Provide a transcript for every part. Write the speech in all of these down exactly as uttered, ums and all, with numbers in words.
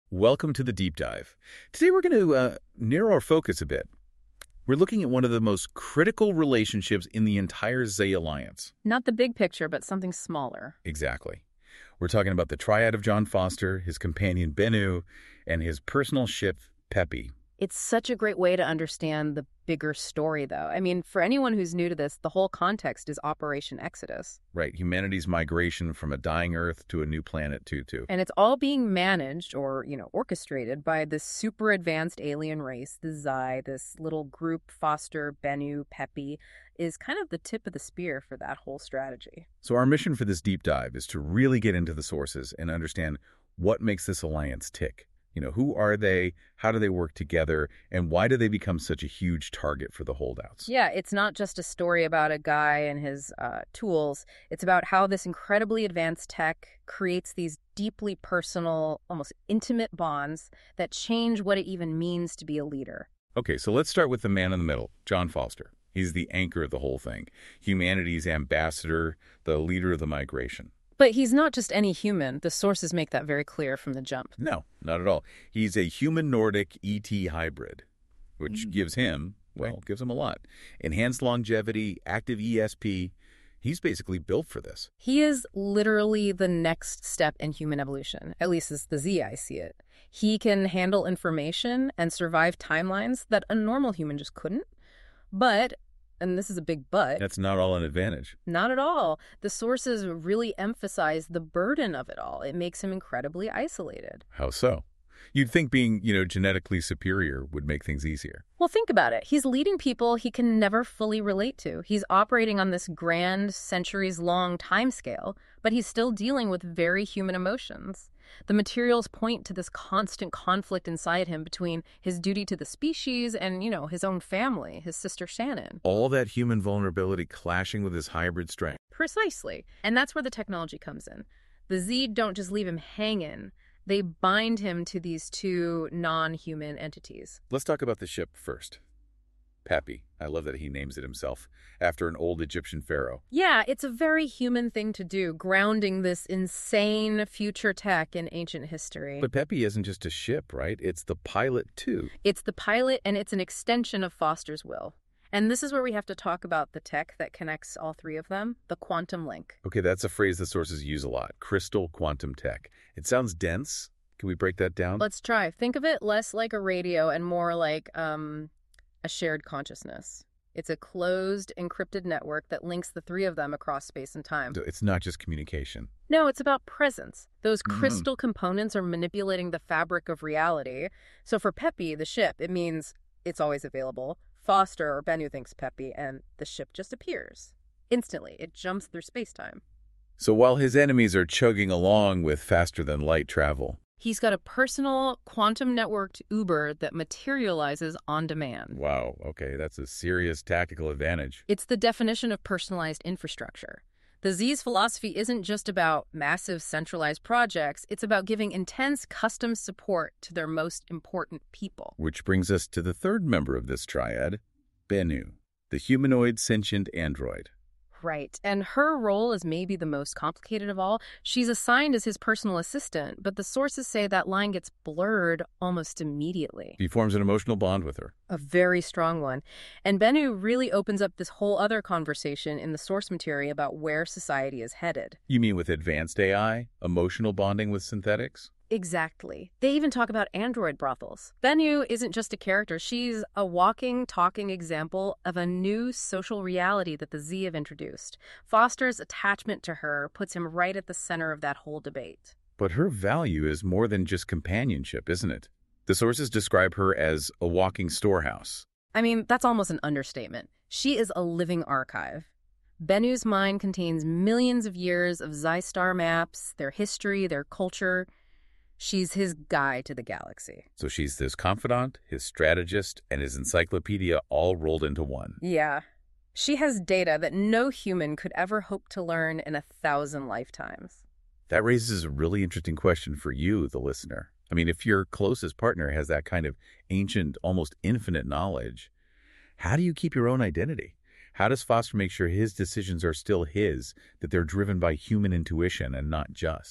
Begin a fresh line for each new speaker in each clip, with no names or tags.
Welcome to the deep dive. Today we're going to uh, narrow our focus a bit. We're looking at one of the most critical relationships in the entire Zay Alliance.
Not the big picture, but something smaller.
Exactly. We're talking about the triad of John Foster, his companion Bennu, and his personal ship Peppy.
It's such a great way to understand the bigger story, though. I mean, for anyone who's new to this, the whole context is Operation Exodus.
Right, humanity's migration from a dying Earth to a new planet, Tutu.
And it's all being managed or, you know, orchestrated by this super advanced alien race, the Zai, this little group, Foster, Bennu, Peppy, is kind of the tip of the spear for that whole strategy.
So our mission for this deep dive is to really get into the sources and understand what makes this alliance tick. You know, who are they? How do they work together? And why do they become such a huge target for the holdouts?
Yeah, it's not just a story about a guy and his uh, tools. It's about how this incredibly advanced tech creates these deeply personal, almost intimate bonds that change what it even means to be a leader.
Okay, so let's start with the man in the middle, John Foster. He's the anchor of the whole thing, humanity's ambassador, the leader of the migration.
But he's not just any human. The sources make that very clear from the jump.
No, not at all. He's a human-Nordic E T hybrid, which mm. gives him, well, right. gives him a lot. Enhanced longevity, active E S P. He's basically built for this.
He is literally the next step in human evolution, at least as the Z I see it. He can handle information and survive timelines that a normal human just couldn't. But... and this is a big but.
That's not all an advantage.
Not at all. The sources really emphasize the burden of it all. It makes him incredibly isolated.
How so? You'd think being, you know, genetically superior would make things easier.
Well, think about it. He's leading people he can never fully relate to. He's operating on this grand, centuries-long timescale, but he's still dealing with very human emotions. The materials point to this constant conflict inside him between his duty to the species and, you know, his own family, his sister Shannon.
All that human vulnerability clashing with his hybrid strength.
Precisely. And that's where the technology comes in. The Z don't just leave him hanging. They bind him to these two non-human entities.
Let's talk about the ship first. Peppy. I love that he names it himself, after an old Egyptian pharaoh.
Yeah, it's a very human thing to do, grounding this insane future tech in ancient history.
But Peppy isn't just a ship, right? It's the pilot, too.
It's the pilot, and it's an extension of Foster's will. And this is where we have to talk about the tech that connects all three of them, the quantum link.
Okay, that's a phrase the sources use a lot, crystal quantum tech. It sounds dense. Can we break that down?
Let's try. Think of it less like a radio and more like um, a shared consciousness. It's a closed, encrypted network that links the three of them across space and time.
So it's not just communication.
No, it's about presence. Those
Mm-hmm.
crystal components are manipulating the fabric of reality. So for Peppy, the ship, it means it's always available. Foster or Bennu thinks Peppy, and the ship just appears. Instantly, it jumps through space-time.
So while his enemies are chugging along with faster-than-light travel,
he's got a personal quantum-networked Uber that materializes on demand.
Wow, okay, that's a serious tactical advantage.
It's the definition of personalized infrastructure. The Z's philosophy isn't just about massive centralized projects, it's about giving intense custom support to their most important people.
Which brings us to the third member of this triad, Bennu, the humanoid sentient android.
Right, and her role is maybe the most complicated of all. She's assigned as his personal assistant, but the sources say that line gets blurred almost immediately.
He forms an emotional bond with her.
A very strong one. And Bennu really opens up this whole other conversation in the source material about where society is headed.
You mean with advanced A I, emotional bonding with synthetics?
Exactly. They even talk about android brothels. Bennu isn't just a character. She's a walking, talking example of a new social reality that the Z have introduced. Foster's attachment to her puts him right at the center of that whole debate.
But her value is more than just companionship, isn't it? The sources describe her as a walking storehouse.
I mean, that's almost an understatement. She is a living archive. Bennu's mind contains millions of years of Zai-Star maps, their history, their culture. She's his guide to the galaxy.
So she's his confidant, his strategist, and his encyclopedia all rolled into one.
Yeah. She has data that no human could ever hope to learn in a thousand lifetimes.
That raises a really interesting question for you, the listener. I mean, if your closest partner has that kind of ancient, almost infinite knowledge, how do you keep your own identity? How does Foster make sure his decisions are still his, that they're driven by human intuition and not just?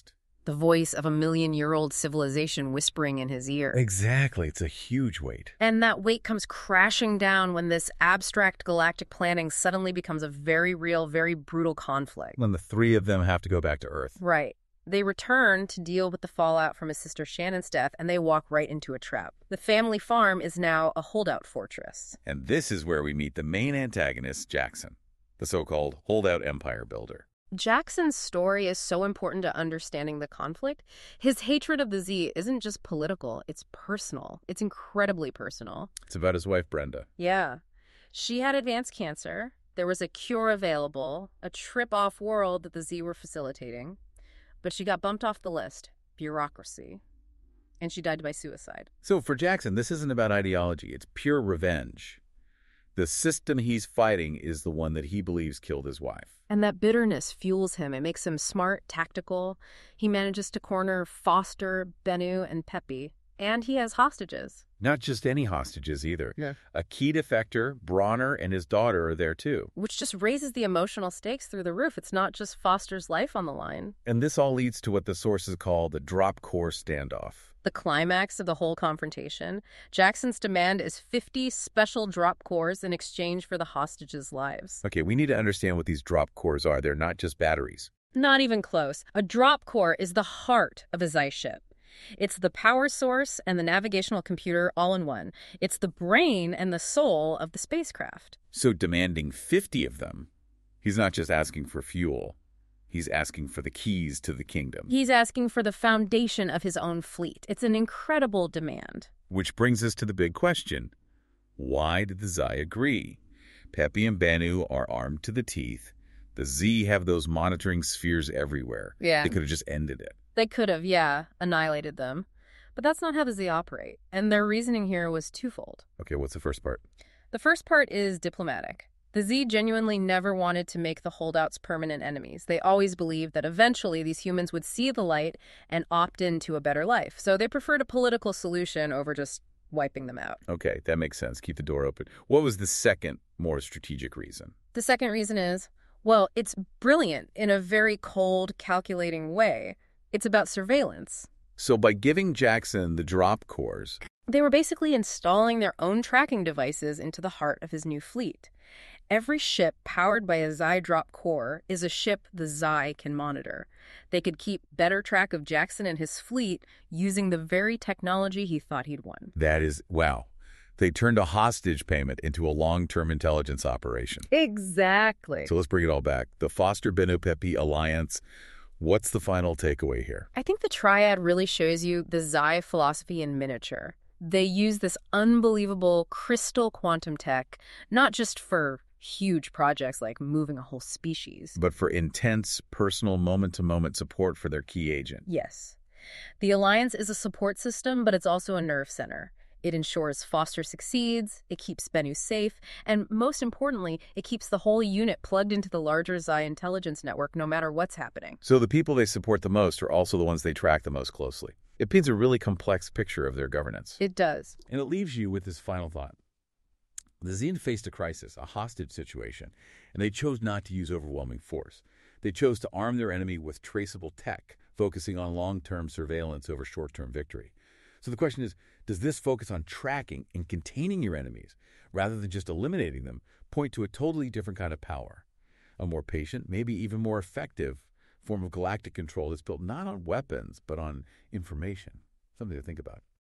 the voice of a million-year-old civilization whispering in his ear.
Exactly. It's a huge weight.
And that weight comes crashing down when this abstract galactic planning suddenly becomes a very real, very brutal conflict.
When the three of them have to go back to Earth.
Right. They return to deal with the fallout from his sister Shannon's death, and they walk right into a trap. The family farm is now a holdout fortress.
And this is where we meet the main antagonist, Jackson, the so-called holdout empire builder.
Jackson's story is so important to understanding the conflict. His hatred of the Z isn't just political, it's personal. It's incredibly personal.
It's about his wife, Brenda.
Yeah. She had advanced cancer. There was a cure available, a trip off-world that the Z were facilitating. But she got bumped off the list. Bureaucracy. And she died by suicide.
So for Jackson, this isn't about ideology. It's pure revenge. The system he's fighting is the one that he believes killed his wife.
And that bitterness fuels him. It makes him smart, tactical. He manages to corner Foster, Bennu, and Peppy. And he has hostages.
Not just any hostages either.
Yeah.
A key defector, Bronner, and his daughter are there too.
Which just raises the emotional stakes through the roof. It's not just Foster's life on the line.
And this all leads to what the sources call the drop core standoff.
The climax of the whole confrontation. Jackson's demand is fifty special drop cores in exchange for the hostages' lives.
Okay, we need to understand what these drop cores are. They're not just batteries.
Not even close. A drop core is the heart of a Zai ship. It's the power source and the navigational computer all in one. It's the brain and the soul of the spacecraft.
So demanding fifty of them, he's not just asking for fuel. He's asking for the keys to the kingdom.
He's asking for the foundation of his own fleet. It's an incredible demand.
Which brings us to the big question. Why did the Zai agree? Peppy and Bennu are armed to the teeth. The Z have those monitoring spheres everywhere.
Yeah.
They could have just ended it.
They could have, yeah, annihilated them. But that's not how the Z operate. And their reasoning here was twofold.
Okay, what's the first part?
The first part is diplomatic. The Z genuinely never wanted to make the holdouts permanent enemies. They always believed that eventually these humans would see the light and opt into a better life. So they preferred a political solution over just wiping them out.
Okay, that makes sense. Keep the door open. What was the second, more strategic reason?
The second reason is, well, it's brilliant in a very cold, calculating way. It's about surveillance.
So by giving Jackson the drop cores,
they were basically installing their own tracking devices into the heart of his new fleet. Every ship powered by a Zai drop core is a ship the Zai can monitor. They could keep better track of Jackson and his fleet using the very technology he thought he'd won.
that is, wow. They turned a hostage payment into a long-term intelligence operation.
Exactly.
So let's bring it all back. The Foster-Bennu-Peppy alliance, what's the final takeaway here?
I think the triad really shows you the Zai philosophy in miniature. They use this unbelievable crystal quantum tech, not just for huge projects like moving a whole species.
But for intense, personal, moment-to-moment support for their key agent.
Yes. The Alliance is a support system, but it's also a nerve center. It ensures Foster succeeds, it keeps Bennu safe, and most importantly, it keeps the whole unit plugged into the larger Zai intelligence network no matter what's happening.
So the people they support the most are also the ones they track the most closely. It paints a really complex picture of their governance.
It does.
And it leaves you with this final thought. The Zen faced a crisis, a hostage situation, and they chose not to use overwhelming force. They chose to arm their enemy with traceable tech, focusing on long-term surveillance over short-term victory. So the question is, does this focus on tracking and containing your enemies, rather than just eliminating them, point to a totally different kind of power? A more patient, maybe even more effective form of galactic control that's built not on weapons, but on information. Something to think about.